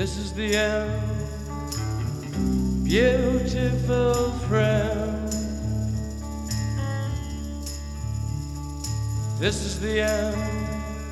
This is the end, beautiful friend. This is the end,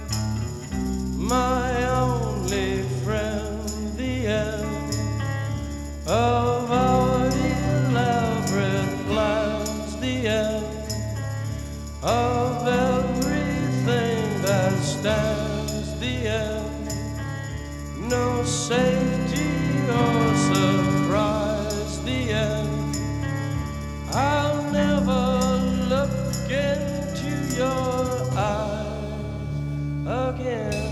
my only friend. The end of our elaborate plans. The end of everything that stands. The end, no safety or surprise. The end, I'll never look into your eyes again.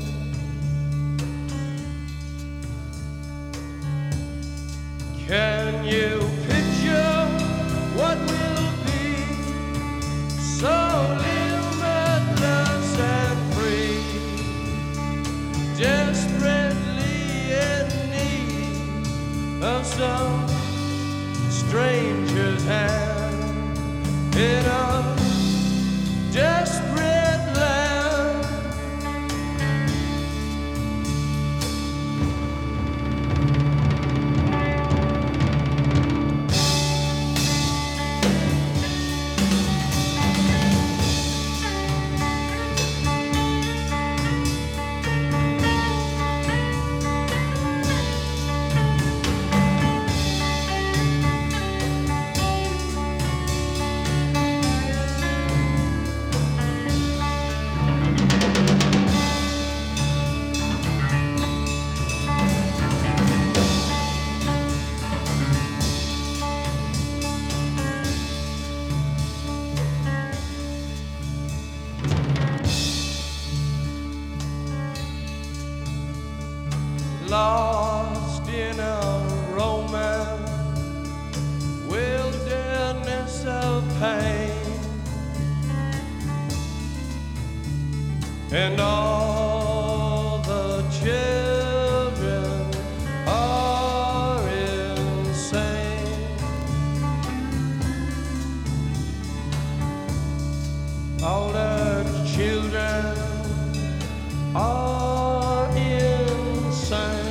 Can you picture what will be so limitless and free? Desperately in need of some stranger's hand in a desperate land. Lost in a romance, wilderness of pain, and all the children are insane. All the children are insane.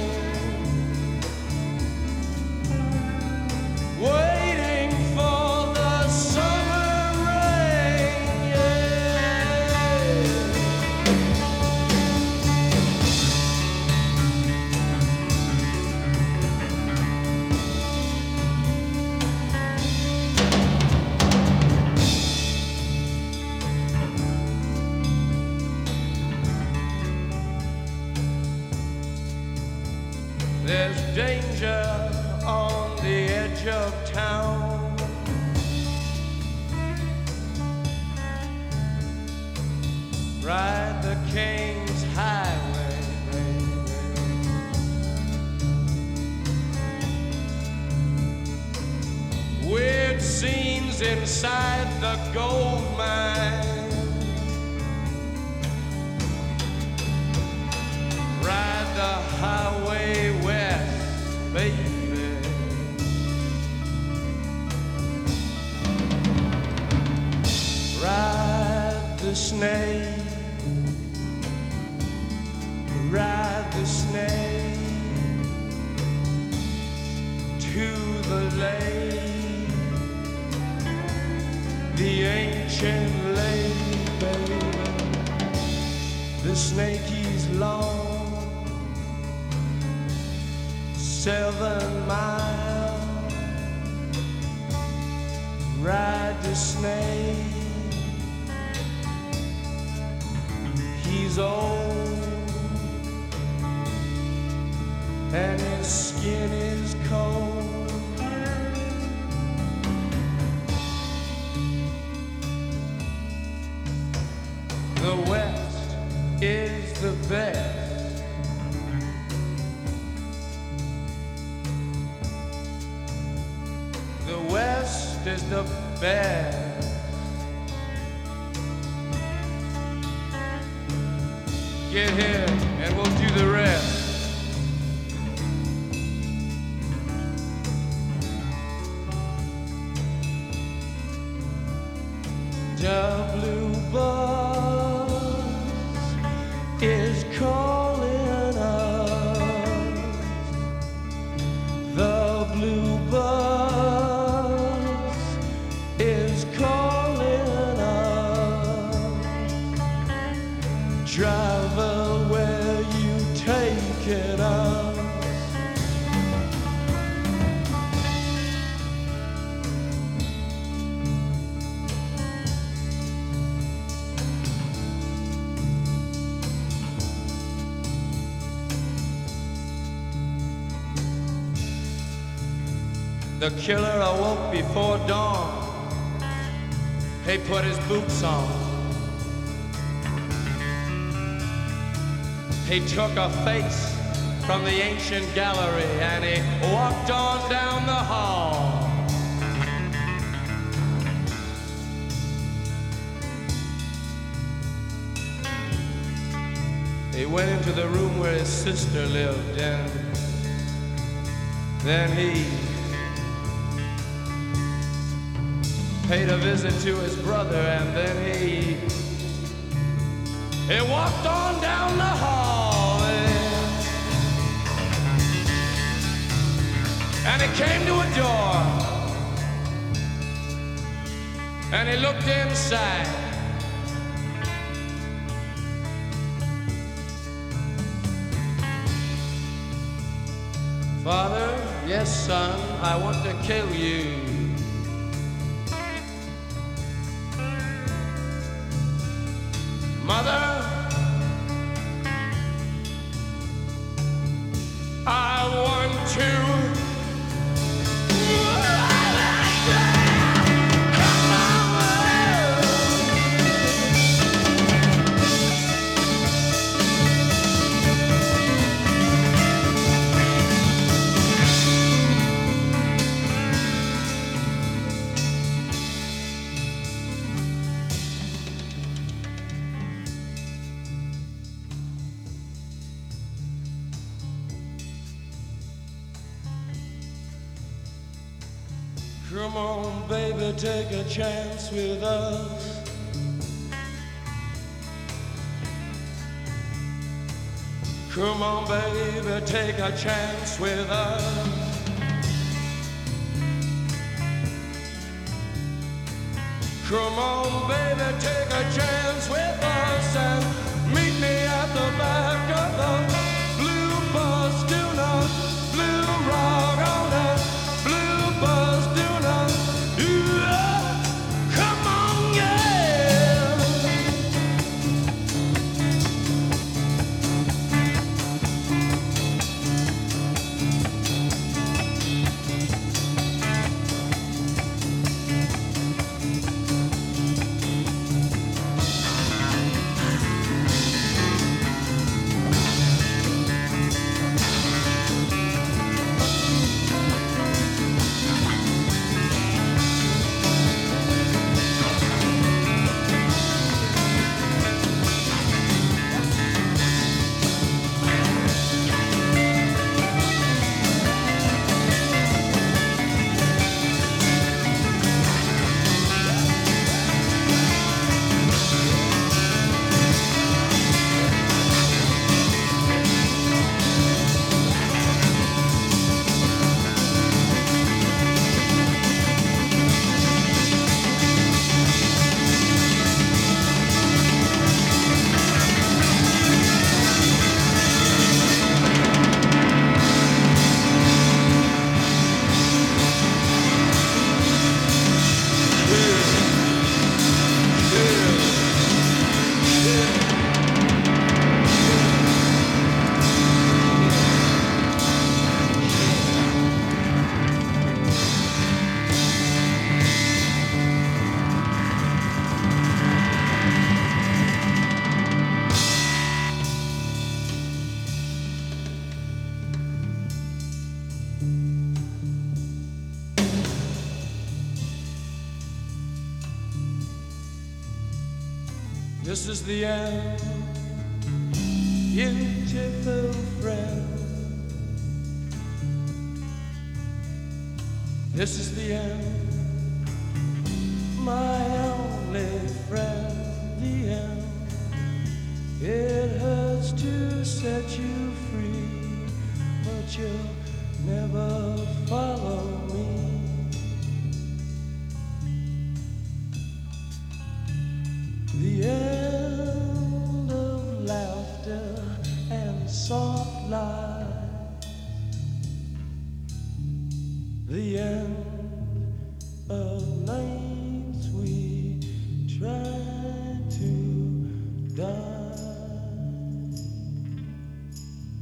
Waiting for the summer rain, yeah. There's danger on the edge of town. Ride the King's Highway, baby. Weird scenes inside the gold mine. Ride the highway west, baby. Ride the snake. Ride the snake to the lake, the ancient lake, baby. The snake is long, 7 miles. Ride the snake. He's old and his skin is cold. The West is the best. The West is the best. Get here and we'll do the rest. The blue bus is calling us. is calling us. Travel where you take it us. The killer awoke before dawn. He put his boots on. He took a face from the ancient gallery and he walked on down the hall. He went into the room where his sister lived, and then he paid a visit to his brother, and then he walked on down the hall, and he came to a door, and he looked inside. Father, yes, son, I want to kill you. Mother, I want to. Come on, baby, take a chance with us. Come on, baby, take a chance with us. Come on, baby, take a chance with us and meet me at the back of the blue bus. Do not blue rock on that blue bus. This is the end, beautiful friend. This is the end, my only friend. The end. It hurts to set you free, but you'll never follow me. The end of laughter and soft light. The end of nights we try to die.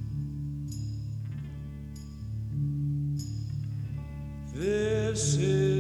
This is